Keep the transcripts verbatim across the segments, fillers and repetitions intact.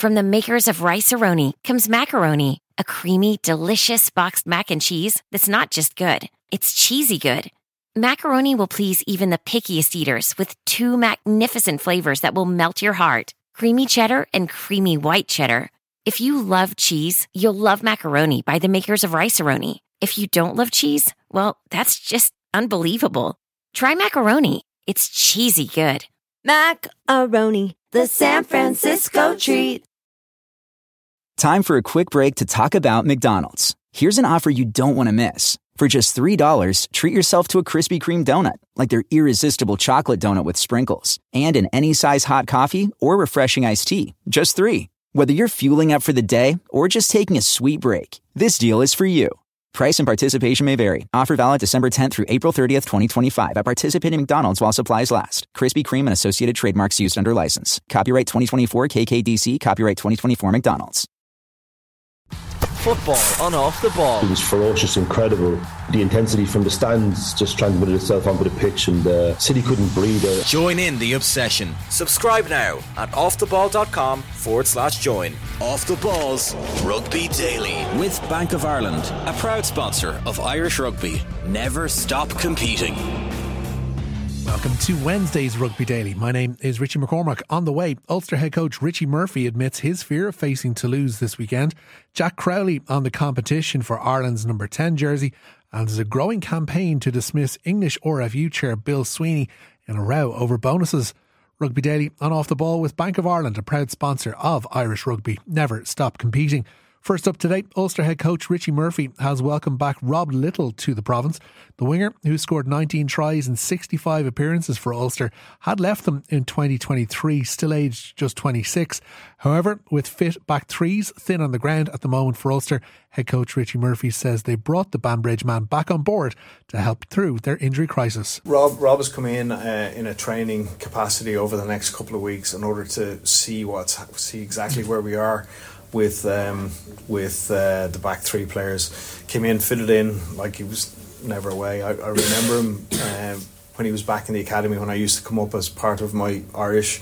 From the makers of Rice-A-Roni comes Macaroni, a creamy, delicious boxed mac and cheese that's not just good, it's cheesy good. Macaroni will please even the pickiest eaters with two magnificent flavors that will melt your heart. Creamy cheddar and creamy white cheddar. If you love cheese, you'll love Macaroni by the makers of Rice-A-Roni. If you don't love cheese, well, that's just unbelievable. Try Macaroni. It's cheesy good. Mac-A-Roni, the San Francisco treat. Time for a quick break to talk about McDonald's. Here's an offer you don't want to miss. For just three dollars, treat yourself to a Krispy Kreme donut, like their irresistible chocolate donut with sprinkles, and an any size hot coffee or refreshing iced tea. Just three. Whether you're fueling up for the day or just taking a sweet break, this deal is for you. Price and participation may vary. Offer valid December tenth through April thirtieth, twenty twenty-five at participating McDonald's while supplies last. Krispy Kreme and associated trademarks used under license. Copyright twenty twenty-four K K D C. Copyright twenty twenty-four McDonald's. Football on Off the Ball. It was ferocious, incredible. The intensity from the stands just trying to put itself onto the pitch, and uh, City couldn't breathe. Join in the obsession. Subscribe now at offtheball.com forward slash join. Off the Ball's Rugby Daily with Bank of Ireland, a proud sponsor of Irish Rugby. Never stop competing. Welcome to Wednesday's Rugby Daily. My name is Richie McCormack. On the way, Ulster head coach Richie Murphy admits his fear of facing Toulouse this weekend. Jack Crowley on the competition for Ireland's number ten jersey. And there's a growing campaign to dismiss English R F U chair Bill Sweeney in a row over bonuses. Rugby Daily on Off the Ball with Bank of Ireland, a proud sponsor of Irish Rugby. Never stop competing. First up today, Ulster head coach Richie Murphy has welcomed back Rob Little to the province. The winger, who scored nineteen tries in sixty-five appearances for Ulster, had left them in twenty twenty-three, still aged just twenty-six. However, with fit back threes thin on the ground at the moment for Ulster, head coach Richie Murphy says they brought the Banbridge man back on board to help through their injury crisis. Rob Rob has come in uh, in a training capacity over the next couple of weeks in order to see what's see exactly where we are with um, with uh, the back three players. Came in, fitted in like he was never away. I, I remember him uh, when he was back in the academy, when I used to come up as part of my Irish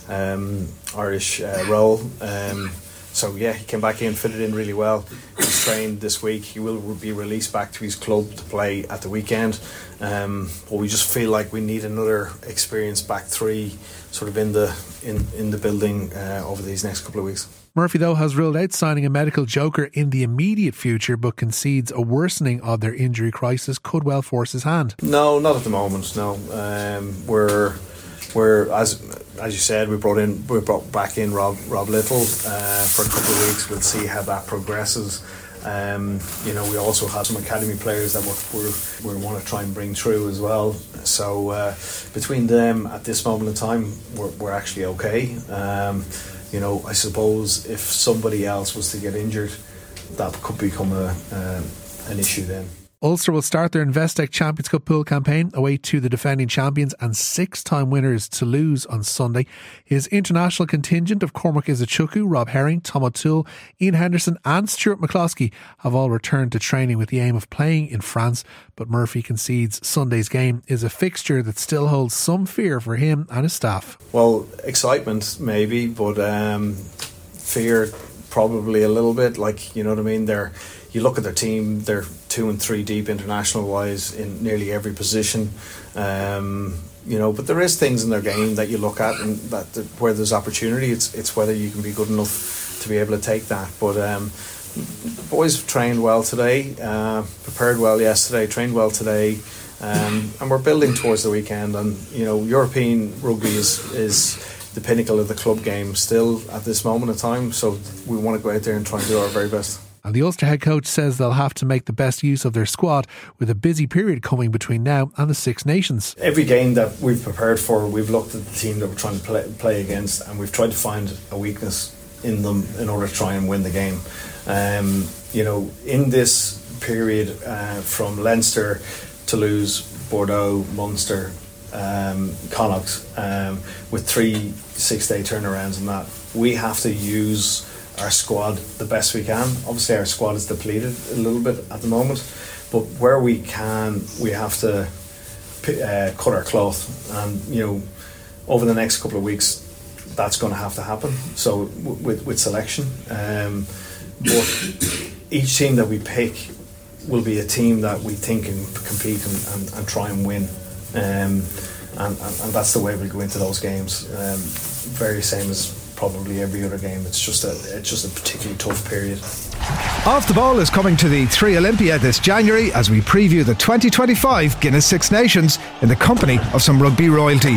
um, Irish uh, role. Um, so yeah, he came back in, fitted in really well. He's trained this week. He will be released back to his club to play at the weekend. Um, but we just feel like we need another experienced back three sort of in the in, in the building uh, over these next couple of weeks. Murphy, though, has ruled out signing a medical joker in the immediate future, but concedes a worsening of their injury crisis could well force his hand. No, not at the moment, no. Um, we're, we're as as you said, we brought in we brought back in Rob Rob Little uh, for a couple of weeks. We'll see how that progresses. Um, you know, we also have some academy players that we're, we're, we want to try and bring through as well. So uh, between them, at this moment in time, we're, we're actually okay. Um, You know, I suppose if somebody else was to get injured, that could become a uh, an issue then. Ulster will start their Investec Champions Cup pool campaign away to the defending champions and six-time winners Toulouse on Sunday. His international contingent of Cormac Izuchukwu, Rob Herring, Tom O'Toole, Ian Henderson and Stuart McCloskey have all returned to training with the aim of playing in France. But Murphy concedes Sunday's game is a fixture that still holds some fear for him and his staff. Well, excitement maybe, but um, fear probably a little bit. Like, you know what I mean? They're You look at their team, they're two and three deep international-wise in nearly every position. Um, you know, but there is things in their game that you look at and that, that where there's opportunity. It's it's whether you can be good enough to be able to take that. But um, boys trained well today, uh, prepared well yesterday, trained well today, um, and we're building towards the weekend. And you know, European rugby is is the pinnacle of the club game still at this moment in time. So we want to go out there and try and do our very best. And the Ulster head coach says they'll have to make the best use of their squad with a busy period coming between now and the Six Nations. Every game that we've prepared for, we've looked at the team that we're trying to play, play against, and we've tried to find a weakness in them in order to try and win the game. Um, you know, in this period uh, from Leinster, Toulouse, Bordeaux, Munster, um, Connacht, um, with three six-day turnarounds and that, we have to use our squad the best we can. Obviously our squad is depleted a little bit at the moment, but where we can, we have to uh, cut our cloth. And you know, over the next couple of weeks, that's going to have to happen. So w- with with selection, um, but each team that we pick will be a team that we think can compete and, and, and try and win, um, and, and and that's the way we go into those games. Um, very same as probably every other game. It's just a it's just a particularly tough period. Off the Ball is coming to the Three Olympia this January as we preview the twenty twenty-five Guinness Six Nations in the company of some rugby royalty.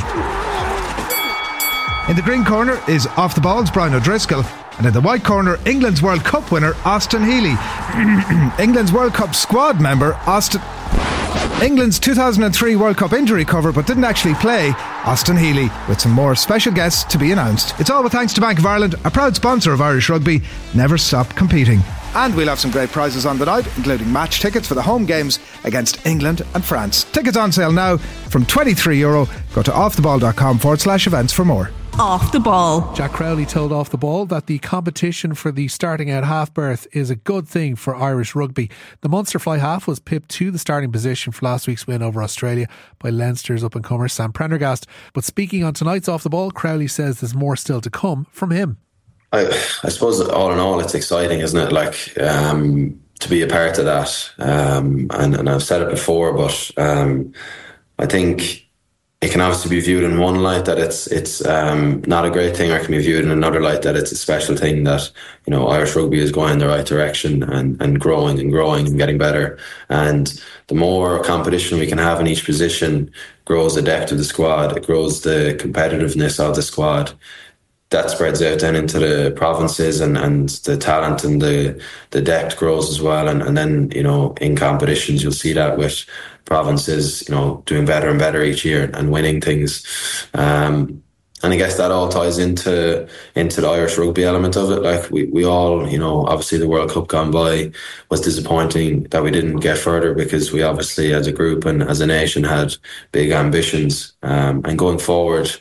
In the green corner is Off the Ball's Brian O'Driscoll, and in the white corner, England's World Cup winner Austin Healy. England's World Cup squad member Austin... England's two thousand three World Cup injury cover but didn't actually play, Austin Healy, with some more special guests to be announced. It's all with thanks to Bank of Ireland, a proud sponsor of Irish Rugby. Never stop competing. And we'll have some great prizes on the night, including match tickets for the home games against England and France. Tickets on sale now from twenty-three euro. Go to offtheball.com forward slash events for more. Off the Ball. Jack Crowley told Off the Ball that the competition for the starting out half berth is a good thing for Irish rugby. The Munster fly half was pipped to the starting position for last week's win over Australia by Leinster's up-and-comer Sam Prendergast. But speaking on tonight's Off the Ball, Crowley says there's more still to come from him. I, I suppose all in all it's exciting, isn't it? Like um, to be a part of that. Um, and, and I've said it before, but um, I think it can obviously be viewed in one light that it's it's um, not a great thing, or it can be viewed in another light that it's a special thing, that, you know, Irish rugby is going in the right direction and, and growing and growing and getting better. And the more competition we can have in each position grows the depth of the squad, it grows the competitiveness of the squad. That spreads out then into the provinces, and, and the talent and the the depth grows as well. And, and then, you know, in competitions, you'll see that with provinces, you know, doing better and better each year and winning things. Um, and I guess that all ties into into the Irish rugby element of it. Like we, we all, you know, obviously the World Cup gone by was disappointing that we didn't get further, because we obviously as a group and as a nation had big ambitions. Um, and going forward,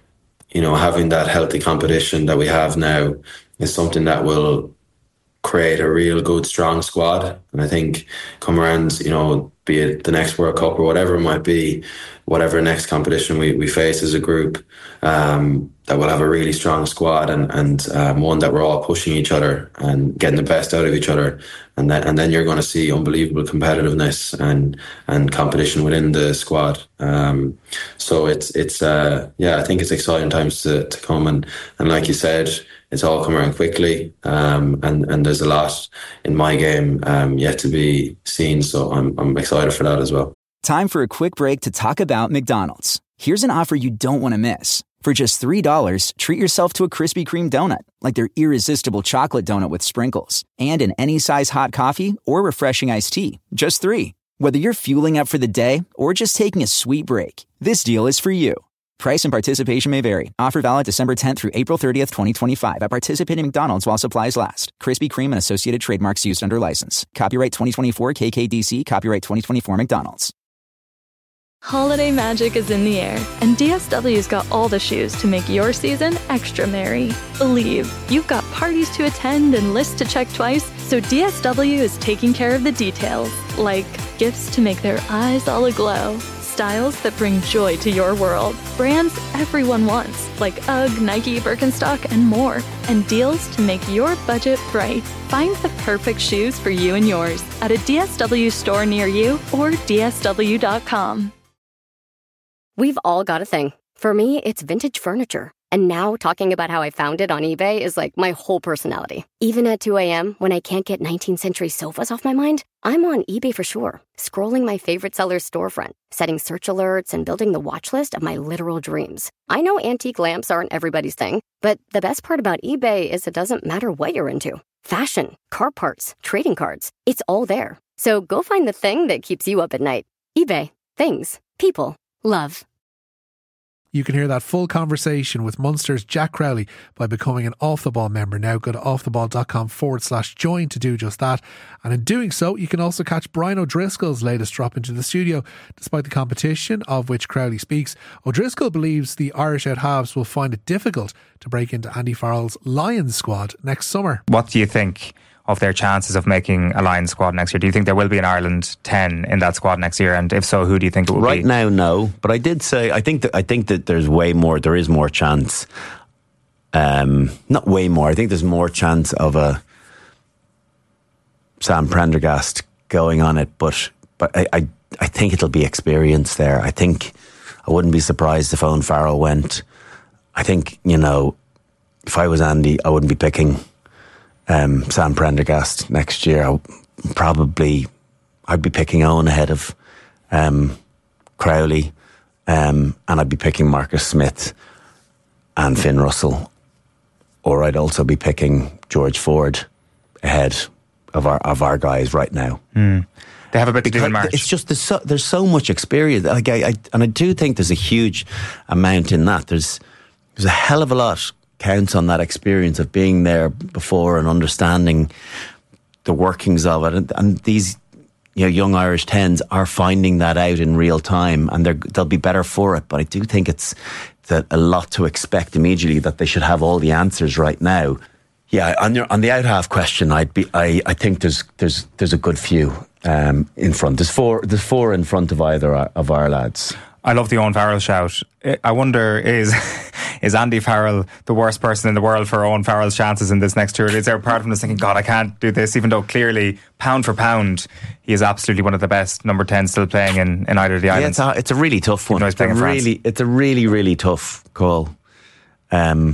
you know, having that healthy competition that we have now is something that will create a real good, strong squad. And I think come around, you know, be it the next World Cup or whatever it might be, whatever next competition we, we face as a group, um, that we'll have a really strong squad, and, and um, one that we're all pushing each other and getting the best out of each other. And then, and then you're going to see unbelievable competitiveness and, and competition within the squad. Um, so it's, it's uh, yeah, I think it's exciting times to, to come. And, and like you said, it's all come around quickly, um, and, and there's a lot in my game um, yet to be seen. So I'm, I'm excited for that as well. Time for a quick break to talk about McDonald's. Here's an offer you don't want to miss. For just three dollars, treat yourself to a Krispy Kreme donut, like their irresistible chocolate donut with sprinkles, and an any size hot coffee or refreshing iced tea. Just three. Whether you're fueling up for the day or just taking a sweet break, this deal is for you. Price and participation may vary. Offer valid December tenth through April thirtieth, twenty twenty-five at participating McDonald's while supplies last. Krispy Kreme and associated trademarks used under license. Copyright twenty twenty-four K K D C. Copyright twenty twenty-four McDonald's. Holiday magic is in the air, and D S W's got all the shoes to make your season extra merry. Believe, you've got parties to attend and lists to check twice, so D S W is taking care of the details, like gifts to make their eyes all aglow, styles that bring joy to your world, brands everyone wants, like UGG, Nike, Birkenstock, and more, and deals to make your budget bright. Find the perfect shoes for you and yours at a D S W store near you or D S W dot com. We've all got a thing. For me, it's vintage furniture. And now talking about how I found it on eBay is like my whole personality. Even at two a.m., when I can't get nineteenth century sofas off my mind, I'm on eBay for sure, scrolling my favorite seller's storefront, setting search alerts, and building the watch list of my literal dreams. I know antique lamps aren't everybody's thing, but the best part about eBay is it doesn't matter what you're into. Fashion, car parts, trading cards, it's all there. So go find the thing that keeps you up at night. eBay. Things. People. Love. You can hear that full conversation with Munster's Jack Crowley by becoming an Off the Ball member. Now go to offtheball.com forward slash join to do just that. And in doing so, you can also catch Brian O'Driscoll's latest drop into the studio. Despite the competition of which Crowley speaks, O'Driscoll believes the Irish out halves will find it difficult to break into Andy Farrell's Lions squad next summer. What do you think of their chances of making a Lions squad next year? Do you think there will be an Ireland ten in that squad next year? And if so, who do you think it will right be? Right now, no. But I did say, I think that I think that there's way more, there is more chance. Um, not way more. I think there's more chance of a Sam Prendergast going on it, but but I, I I think it'll be experience there. I think I wouldn't be surprised if Owen Farrell went. I think, you know, if I was Andy, I wouldn't be picking um, Sam Prendergast next year. I probably I'd be picking Owen ahead of um, Crowley, um, and I'd be picking Marcus Smith and Finn Russell. Or I'd also be picking George Ford ahead of our of our guys right now. Mm. They have a bit to do in March. It's just there's so, there's so much experience. Like I, I, and I do think there's a huge amount in that. There's there's a hell of a lot counts on that experience of being there before and understanding the workings of it. And, and these, you know, young Irish tens are finding that out in real time, and they're they'll be better for it. But I do think it's that a lot to expect immediately, that they should have all the answers right now. Yeah, on your on the out half question, I'd be I, I think there's there's there's a good few um, in front. There's four there's four in front of either of our lads. I love the Owen Farrell shout. I wonder, is is Andy Farrell the worst person in the world for Owen Farrell's chances in this next tour? Is there a part of him that's thinking, God, I can't do this, even though clearly, pound for pound, he is absolutely one of the best number ten still playing in, in either of the islands? Yeah, it's a, it's a really tough one. It's a really, it's a really, really tough call um,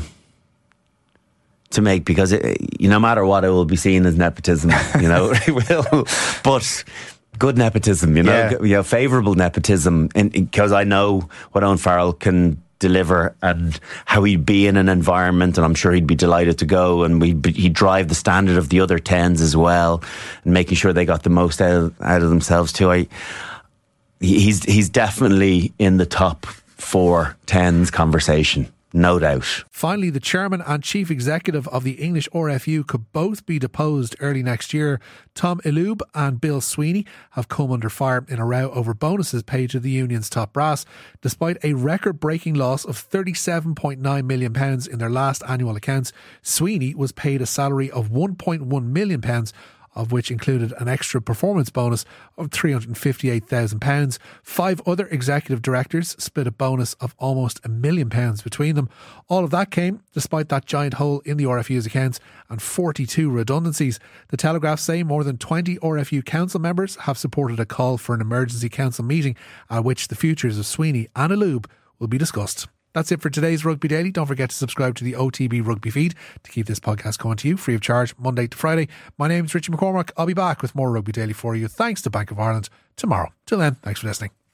to make, because it, you, no matter what, it will be seen as nepotism. You know, it will. But good nepotism, you know, Yeah. you know, favourable nepotism, because I know what Owen Farrell can deliver and how he'd be in an environment, and I'm sure he'd be delighted to go, and we'd, be, he'd drive the standard of the other tens as well, and making sure they got the most out of, out of themselves too. I, he's he's definitely in the top four tens conversation. No doubt. Finally, the chairman and chief executive of the English R F U could both be deposed early next year. Tom Ilube and Bill Sweeney have come under fire in a row over bonuses paid to the union's top brass. Despite a record-breaking loss of thirty-seven point nine million pounds in their last annual accounts, Sweeney was paid a salary of one point one million pounds, of which included an extra performance bonus of three hundred fifty-eight thousand pounds. Five other executive directors split a bonus of almost a million pounds between them. All of that came despite that giant hole in the R F U's accounts and forty-two redundancies. The Telegraph say more than twenty R F U council members have supported a call for an emergency council meeting at which the futures of Sweeney and Ilube will be discussed. That's it for today's Rugby Daily. Don't forget to subscribe to the O T B Rugby feed to keep this podcast coming to you free of charge Monday to Friday. My name's Richie McCormack. I'll be back with more Rugby Daily for you thanks to Bank of Ireland tomorrow. Till then, thanks for listening.